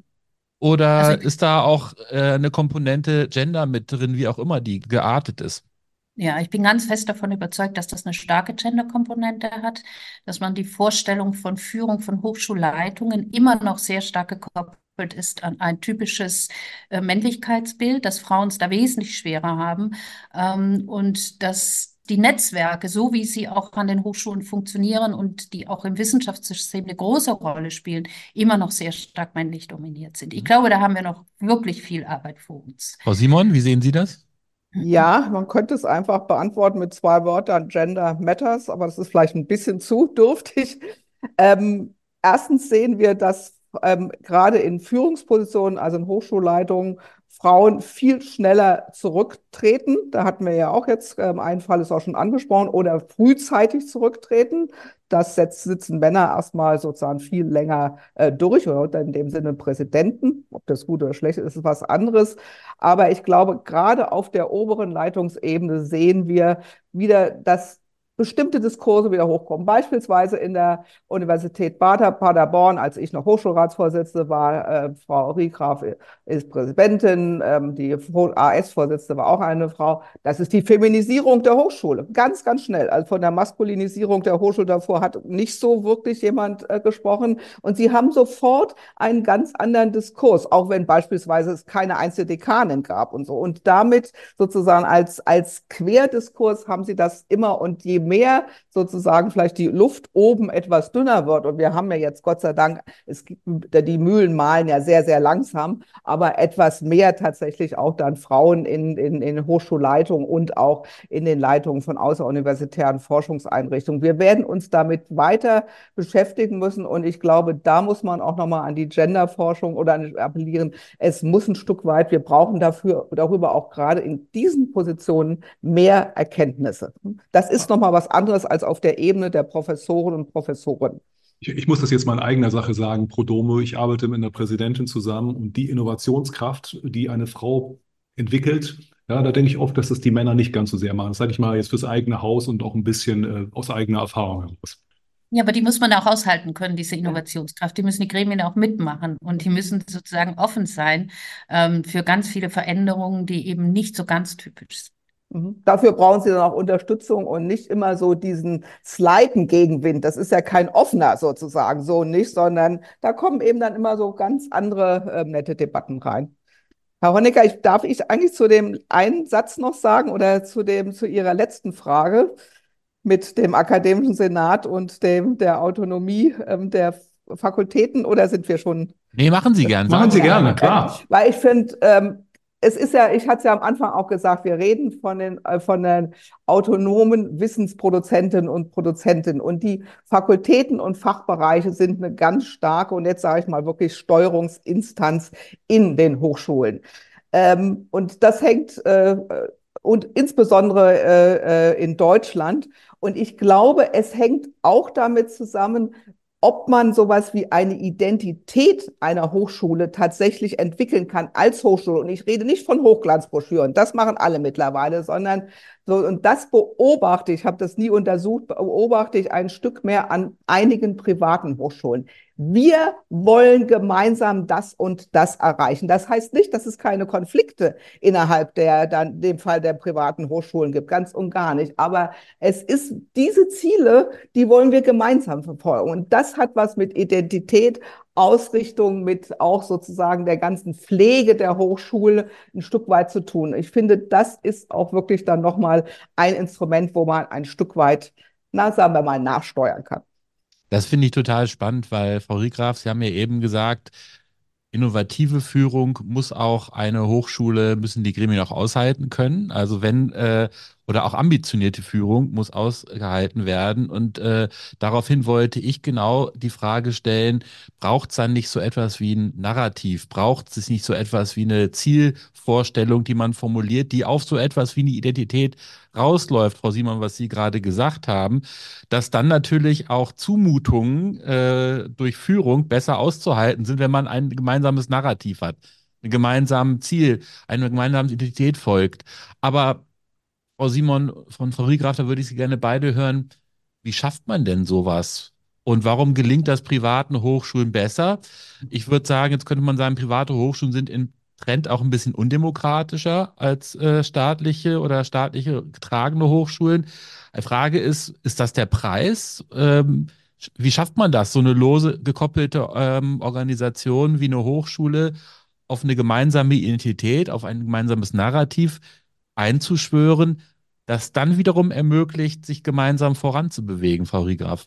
Also Oder ich ist da auch äh, eine Komponente Gender mit drin, wie auch immer die geartet ist? Ja, ich bin ganz fest davon überzeugt, dass das eine starke Gender-Komponente hat, dass man die Vorstellung von Führung von Hochschulleitungen immer noch sehr stark gekoppelt ist an ein typisches äh, Männlichkeitsbild, dass Frauen es da wesentlich schwerer haben, ähm, und dass die Netzwerke, so wie sie auch an den Hochschulen funktionieren und die auch im Wissenschaftssystem eine große Rolle spielen, immer noch sehr stark männlich dominiert sind. Ich glaube, da haben wir noch wirklich viel Arbeit vor uns. Frau Simon, wie sehen Sie das? Ja, man könnte es einfach beantworten mit zwei Wörtern, Gender Matters, aber das ist vielleicht ein bisschen zu dürftig. Ähm, erstens sehen wir, dass ähm, gerade in Führungspositionen, also in Hochschulleitungen, Frauen viel schneller zurücktreten. Da hatten wir ja auch jetzt, ähm, einen Fall ist auch schon angesprochen, oder frühzeitig zurücktreten. Das setzt, sitzen Männer erstmal sozusagen viel länger äh, durch, oder in dem Sinne Präsidenten. Ob das gut oder schlecht ist, ist was anderes. Aber ich glaube, gerade auf der oberen Leitungsebene sehen wir wieder, dass bestimmte Diskurse wieder hochkommen. Beispielsweise in der Universität Bader, Paderborn, als ich noch Hochschulratsvorsitzende war, äh, Frau Riegraf ist Präsidentin, ähm, die A S-Vorsitzende war auch eine Frau. Das ist die Feminisierung der Hochschule. Ganz, ganz schnell. Also von der Maskulinisierung der Hochschule davor hat nicht so wirklich jemand äh, gesprochen. Und sie haben sofort einen ganz anderen Diskurs, auch wenn beispielsweise es keine Einzeldekanin gab und so. Und damit sozusagen als, als Querdiskurs haben sie das immer, und je mehr sozusagen vielleicht die Luft oben etwas dünner wird, und wir haben ja jetzt Gott sei Dank, es gibt, die Mühlen mahlen ja sehr, sehr langsam, aber etwas mehr tatsächlich auch dann Frauen in, in, in Hochschulleitungen und auch in den Leitungen von außeruniversitären Forschungseinrichtungen. Wir werden uns damit weiter beschäftigen müssen, und ich glaube, da muss man auch nochmal an die Genderforschung oder an appellieren. Es muss ein Stück weit, wir brauchen dafür, darüber auch gerade in diesen Positionen mehr Erkenntnisse. Das ist nochmal was anderes als auf der Ebene der Professoren und Professorinnen. Ich, ich muss das jetzt mal in eigener Sache sagen, pro domo. Ich arbeite mit einer Präsidentin zusammen, und die Innovationskraft, die eine Frau entwickelt, ja, da denke ich oft, dass das die Männer nicht ganz so sehr machen. Das sage ich mal jetzt fürs eigene Haus und auch ein bisschen äh, aus eigener Erfahrung heraus. Ja, aber die muss man auch aushalten können, diese Innovationskraft. Die müssen die Gremien auch mitmachen und die müssen sozusagen offen sein ähm, für ganz viele Veränderungen, die eben nicht so ganz typisch sind. Mhm. Dafür brauchen Sie dann auch Unterstützung und nicht immer so diesen Sliden-Gegenwind. Das ist ja kein offener sozusagen, so nicht, sondern da kommen eben dann immer so ganz andere ähm, nette Debatten rein. Herr Honecker, ich, darf ich eigentlich zu dem einen Satz noch sagen oder zu dem, zu Ihrer letzten Frage mit dem Akademischen Senat und dem, der Autonomie ähm, der Fakultäten oder sind wir schon? Nee, machen Sie gern, Machen sagen Sie Sie gerne, gerne. klar. Weil ich finde, ähm, es ist ja, ich hatte es ja am Anfang auch gesagt, wir reden von den, äh, von den autonomen Wissensproduzentinnen und Produzenten. Und die Fakultäten und Fachbereiche sind eine ganz starke und jetzt sage ich mal wirklich Steuerungsinstanz in den Hochschulen. Ähm, und das hängt äh, und insbesondere äh, äh, in Deutschland. Und ich glaube, es hängt auch damit zusammen, ob man sowas wie eine Identität einer Hochschule tatsächlich entwickeln kann als Hochschule. Und ich rede nicht von Hochglanzbroschüren, das machen alle mittlerweile, sondern so, und das beobachte ich, habe das nie untersucht, beobachte ich ein Stück mehr an einigen privaten Hochschulen. Wir wollen gemeinsam das und das erreichen. Das heißt nicht, dass es keine Konflikte innerhalb der, dann in dem Fall der privaten Hochschulen gibt, ganz und gar nicht. Aber es ist diese Ziele, die wollen wir gemeinsam verfolgen. Und das hat was mit Identität, Ausrichtung, mit auch sozusagen der ganzen Pflege der Hochschule ein Stück weit zu tun. Ich finde, das ist auch wirklich dann nochmal ein Instrument, wo man ein Stück weit, na, sagen wir mal, nachsteuern kann. Das finde ich total spannend, weil Frau Riegraf, Sie haben ja eben gesagt, innovative Führung muss auch eine Hochschule, müssen die Gremien auch aushalten können. Also wenn, äh, oder auch ambitionierte Führung muss ausgehalten werden. Und äh, daraufhin wollte ich genau die Frage stellen, braucht es dann nicht so etwas wie ein Narrativ? Braucht es nicht so etwas wie eine Zielvorstellung, die man formuliert, die auf so etwas wie eine Identität rausläuft, Frau Simon, was Sie gerade gesagt haben, dass dann natürlich auch Zumutungen äh, durch Führung besser auszuhalten sind, wenn man ein gemeinsames Narrativ hat, ein gemeinsames Ziel, eine gemeinsame Identität folgt. Aber Frau Simon von Frau Riegraf, da würde ich Sie gerne beide hören. Wie schafft man denn sowas? Und warum gelingt das privaten Hochschulen besser? Ich würde sagen, jetzt könnte man sagen, private Hochschulen sind im Trend auch ein bisschen undemokratischer als äh, staatliche oder staatliche getragene Hochschulen. Die Frage ist, ist das der Preis? Ähm, wie schafft man das, so eine lose gekoppelte ähm, Organisation wie eine Hochschule auf eine gemeinsame Identität, auf ein gemeinsames Narrativ einzuschwören, das dann wiederum ermöglicht, sich gemeinsam voranzubewegen, Frau Riegraf?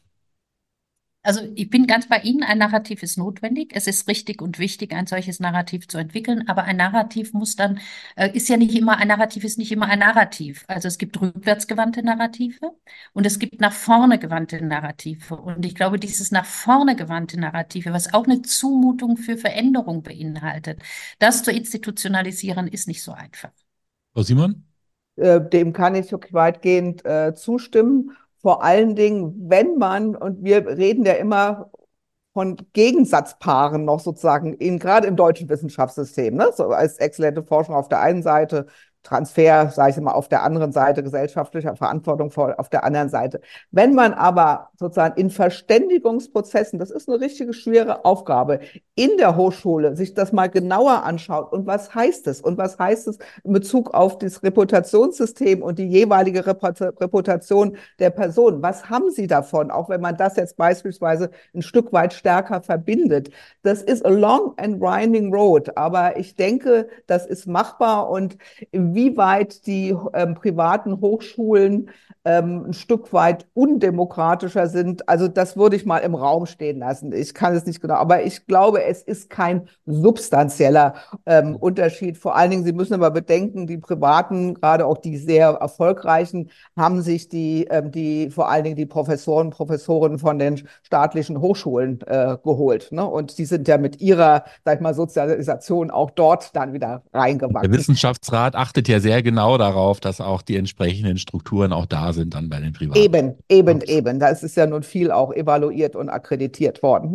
Also ich bin ganz bei Ihnen, ein Narrativ ist notwendig. Es ist richtig und wichtig, ein solches Narrativ zu entwickeln, aber ein Narrativ muss dann, äh, ist ja nicht immer, ein Narrativ ist nicht immer ein Narrativ. Also es gibt rückwärtsgewandte Narrative und es gibt nach vorne gewandte Narrative. Und ich glaube, dieses nach vorne gewandte Narrative, was auch eine Zumutung für Veränderung beinhaltet, das zu institutionalisieren, ist nicht so einfach. Frau Simon? Äh, dem kann ich wirklich weitgehend äh, zustimmen. Vor allen Dingen, wenn man, und wir reden ja immer von Gegensatzpaaren noch sozusagen, in, gerade im deutschen Wissenschaftssystem, ne? So als exzellente Forschung auf der einen Seite, Transfer, sage ich mal, auf der anderen Seite, gesellschaftlicher Verantwortung auf der anderen Seite. Wenn man aber sozusagen in Verständigungsprozessen, das ist eine richtige schwere Aufgabe, in der Hochschule sich das mal genauer anschaut und was heißt es und was heißt es in Bezug auf das Reputationssystem und die jeweilige Reputation der Person. Was haben Sie davon, auch wenn man das jetzt beispielsweise ein Stück weit stärker verbindet? Das ist a long and winding road, aber ich denke, das ist machbar und inwieweit die ähm, privaten Hochschulen ähm, ein Stück weit undemokratischer sind, also das würde ich mal im Raum stehen lassen. Ich kann es nicht genau, aber ich glaube, es ist kein substanzieller ähm, Unterschied. Vor allen Dingen, Sie müssen aber bedenken, die privaten, gerade auch die sehr erfolgreichen, haben sich die, ähm, die vor allen Dingen die Professoren, Professorinnen von den staatlichen Hochschulen äh, geholt. Ne? Und die sind ja mit ihrer, sag ich mal, Sozialisation auch dort dann wieder reingewachsen. Der Wissenschaftsrat achtet ja sehr genau darauf, dass auch die entsprechenden Strukturen auch da sind dann bei den Privaten. Eben, eben, eben. Da ist es ja nun viel auch evaluiert und akkreditiert worden. Hm?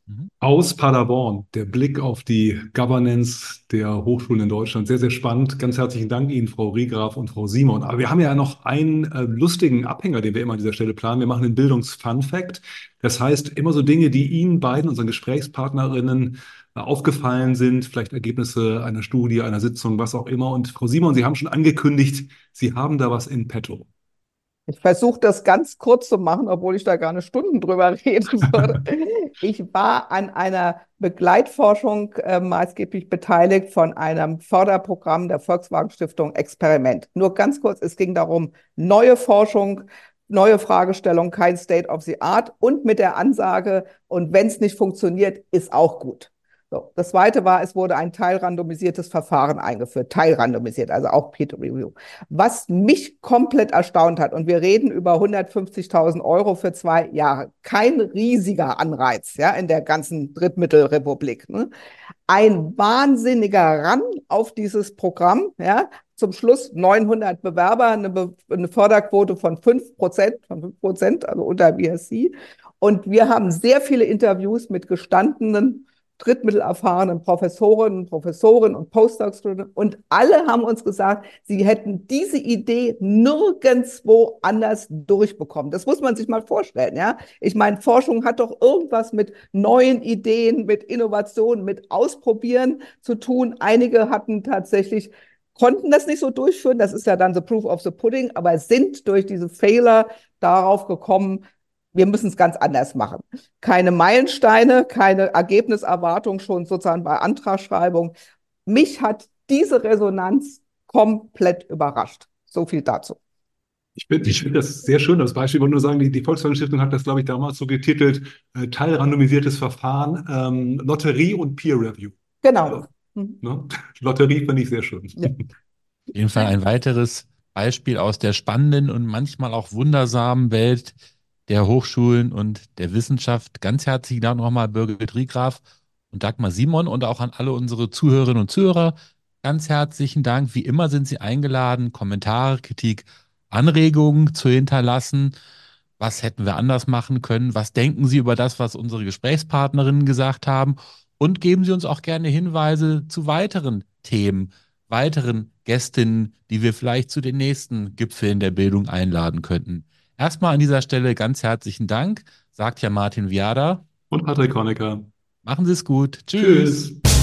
Mhm. Aus Paderborn, der Blick auf die Governance der Hochschulen in Deutschland. Sehr, sehr spannend. Ganz herzlichen Dank Ihnen, Frau Riegraf und Frau Simon. Aber wir haben ja noch einen äh, lustigen Abhänger, den wir immer an dieser Stelle planen. Wir machen einen Bildungs-Fun-Fact. Das heißt, immer so Dinge, die Ihnen beiden, unseren Gesprächspartnerinnen, äh, aufgefallen sind, vielleicht Ergebnisse einer Studie, einer Sitzung, was auch immer. Und Frau Simon, Sie haben schon angekündigt, Sie haben da was in petto. Ich versuche das ganz kurz zu machen, obwohl ich da gar eine Stunde drüber reden würde. Ich war an einer Begleitforschung äh, maßgeblich beteiligt von einem Förderprogramm der Volkswagen Stiftung Experiment. Nur ganz kurz, es ging darum, neue Forschung, neue Fragestellung, kein State of the Art und mit der Ansage, und wenn es nicht funktioniert, ist auch gut. So, das Zweite war, es wurde ein teilrandomisiertes Verfahren eingeführt, teilrandomisiert, also auch Peer Review. Was mich komplett erstaunt hat, und wir reden über hundertfünfzigtausend Euro für zwei Jahre, kein riesiger Anreiz, ja, in der ganzen Drittmittelrepublik, ne? Ein wahnsinniger Run auf dieses Programm, ja, zum Schluss neunhundert Bewerber, eine, Be eine Förderquote von fünf Prozent, von fünf Prozent, also unter B S C. Und wir haben sehr viele Interviews mit gestandenen drittmittelerfahrenen Professorinnen, Professoren und Postdocs und alle haben uns gesagt, sie hätten diese Idee nirgendwo anders durchbekommen. Das muss man sich mal vorstellen, ja. Ich meine, Forschung hat doch irgendwas mit neuen Ideen, mit Innovationen, mit Ausprobieren zu tun. Einige hatten tatsächlich konnten das nicht so durchführen, das ist ja dann the proof of the pudding, aber sind durch diese Fehler darauf gekommen, wir müssen es ganz anders machen. Keine Meilensteine, keine Ergebniserwartung schon sozusagen bei Antragsschreibung. Mich hat diese Resonanz komplett überrascht. So viel dazu. Ich finde ich find das sehr schön, das Beispiel. Ich wollte nur sagen, die, die Volkswagen Stiftung hat das, glaube ich, damals so getitelt, äh, teilrandomisiertes Verfahren, ähm, Lotterie und Peer Review. Genau. Mhm. Ne? Lotterie finde ich sehr schön. Ja. Auf jeden Fall ein weiteres Beispiel aus der spannenden und manchmal auch wundersamen Welt der Hochschulen und der Wissenschaft. Ganz herzlichen Dank nochmal Birgit Riegraf und Dagmar Simon und auch an alle unsere Zuhörerinnen und Zuhörer. Ganz herzlichen Dank. Wie immer sind Sie eingeladen, Kommentare, Kritik, Anregungen zu hinterlassen. Was hätten wir anders machen können? Was denken Sie über das, was unsere Gesprächspartnerinnen gesagt haben? Und geben Sie uns auch gerne Hinweise zu weiteren Themen, weiteren Gästinnen, die wir vielleicht zu den nächsten Gipfeln der Bildung einladen könnten. Erstmal an dieser Stelle ganz herzlichen Dank, sagt ja Martin Viada. Und Patrick Honecker. Machen Sie es gut. Tschüss. Tschüss.